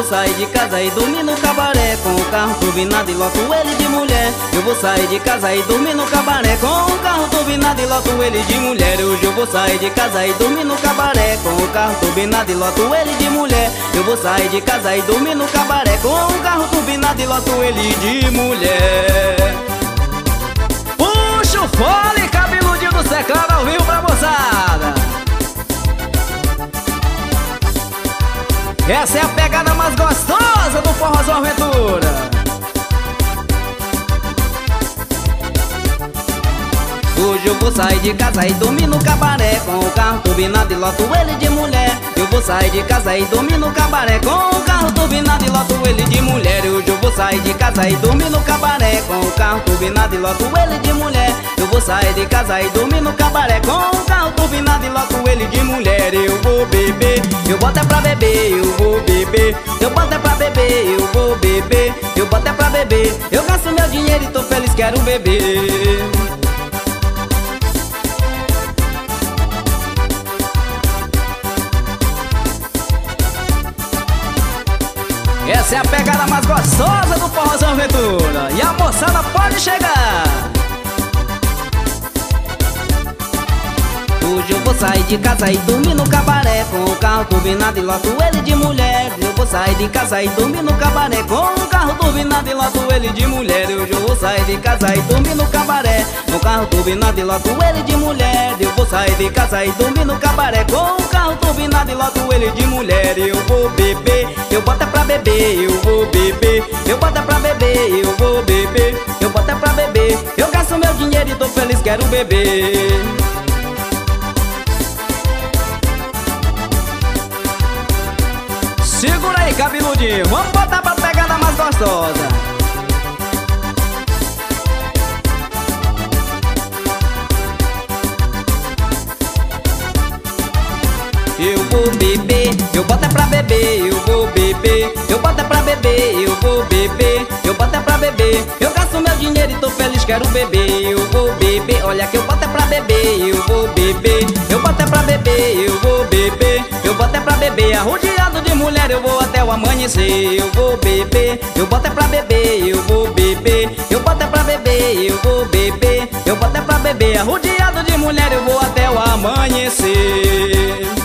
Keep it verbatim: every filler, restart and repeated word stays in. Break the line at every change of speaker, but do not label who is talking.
vou sair de casa e dormir no cabaré, com o carro turbinado e loto ele de mulher. Eu vou sair de casa e dormir no cabaré, com o carro turbinado e loto ele de mulher. Hoje eu vou sair de casa e dormir no cabaré, com o carro turbinado e loto ele de mulher. Eu vou sair de casa e dormir no cabaré, com o carro turbinado e loto ele de mulher. Puxa o fole, cabeludinho do Seclado ao vivo pra moçada. Essa é a pegada mais gostosa do Forrozão Aventura. Hoje eu vou sair de casa e dormir no cabaré, com o carro turbinado e loto ele de mulher. Eu vou sair de casa e dormir no cabaré, com o carro turbinado e loto ele de mulher. Hoje eu vou sair de casa e dormir no cabaré, com o carro turbinado e loto ele de mulher. Eu vou sair de casa e dormir no cabaré, com o carro turbinado e loto ele de mulher. Eu vou beber, eu boto é pra beber, eu vou beber. Eu boto é pra beber, eu vou beber. Eu boto é pra beber, eu gasto meu dinheiro e tô feliz, quero beber. Essa é a pegada mais gostosa do Forrozão Aventura. E a moçada pode chegar. Hoje eu vou sair de casa e dormir no cabaré, com o carro turbinado e loto ele de mulher. Eu vou sair de casa e dormir no cabaré, com o carro turbinado e loto ele de mulher. Hoje eu vou sair de casa e dormir no cabaré, com o carro turbinado e loto ele de mulher. Eu vou sair de casa e dormir no cabaré, com o carro turbinado e loto ele de mulher. Eu vou beber, eu boto é pra beber, eu vou beber. Eu boto é pra beber, eu vou beber. Eu boto é pra beber, eu gasto meu dinheiro e tô feliz, quero beber. Segura aí, cabeludinho, vamos botar pra pegada mais gostosa. Eu vou beber, eu boto é pra beber, eu vou beber. Eu boto é pra beber, eu vou beber. Eu boto é pra beber, eu gasto meu dinheiro e tô feliz, quero beber. Eu vou beber, olha que eu boto é pra beber, eu vou beber. Eu boto é pra beber, eu vou beber. Eu boto é pra beber, arrodeado de mulher eu vou até o amanhecer. Eu vou beber, eu boto é pra beber, eu vou beber. Eu boto é pra beber, eu vou beber. Eu boto é pra beber, arrodeado de mulher eu vou até o amanhecer.